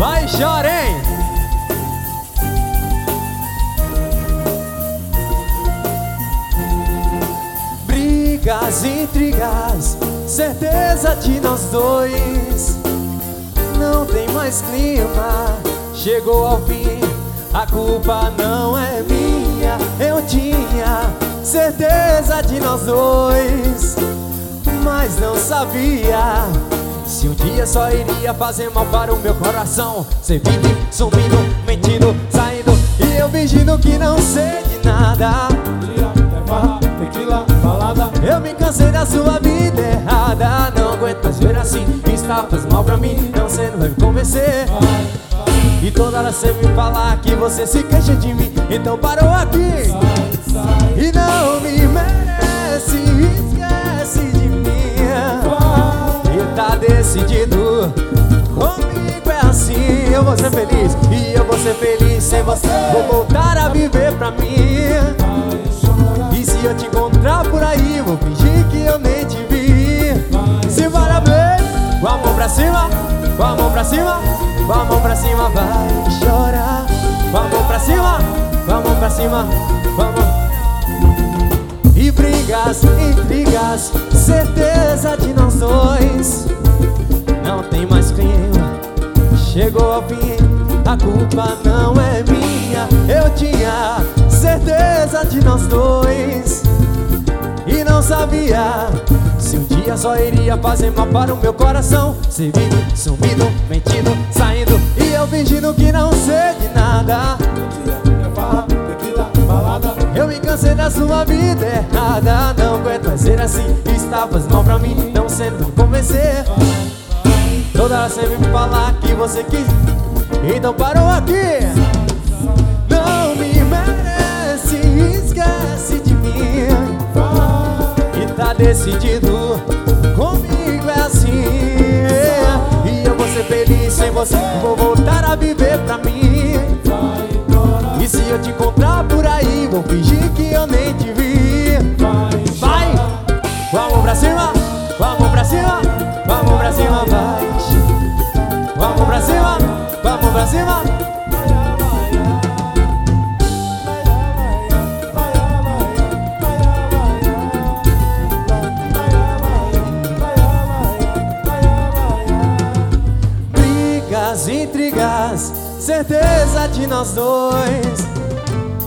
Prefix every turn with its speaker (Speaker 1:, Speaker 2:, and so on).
Speaker 1: Vai, chorem! Brigas, intrigas, certeza de nós dois. Não tem mais clima, chegou ao fim. A culpa não é minha. Eu tinha certeza de nós dois, mas não sabia se um dia só iria fazer mal para o meu coração. Cê vive sumindo, mentindo, saindo, e eu fingindo que não sei de nada.
Speaker 2: Tequila, balada.
Speaker 1: Eu me cansei da sua vida errada. Não aguento mais ver assim. Está faz mal pra mim, não cê não vai me convencer. E toda hora cê me falar que você se queixa de mim. Então parou aqui. E não me merece, esquece de mim. E tá decidido, comigo é assim. Eu vou ser feliz, e eu vou ser feliz sem você. Vou voltar a viver pra mim. E se eu te encontrar por aí, vou fingir que eu nem te vi. Se bora ver, com a mão pra cima, com a mão pra cima, com a mão pra cima, vai chorar. Com a mão pra cima, com a mão pra cima, com a mão. E brigas, intrigas, certeza de nós dois. Não tem mais clima, chegou ao fim. A culpa não é minha. Eu tinha certeza de nós dois, e não sabia se um dia só iria fazer mal para o meu coração. Cê vive sumindo, mentindo, saindo, e eu fingindo que não sei de nada.
Speaker 2: Tequila, balada.
Speaker 1: Eu me cansei da sua vida errada. Não aguento mais ser assim. Está faz mal pra mim, não sendo convencer. Toda hora você vem me falar que você quis. Então parou aqui. Não me merece, esquece de mim. E tá decidido, comigo é assim. E eu vou ser feliz sem você. Vou voltar a viver pra mim. E se eu te encontrar por aí, vou fingir que eu nem te vi. Vai! Com a mão pra cima, com a mão pra cima, com a mão pra cima, vai. Com a mão pra cima, com a mão pra cima. Brigas, intrigas, certeza de nós dois.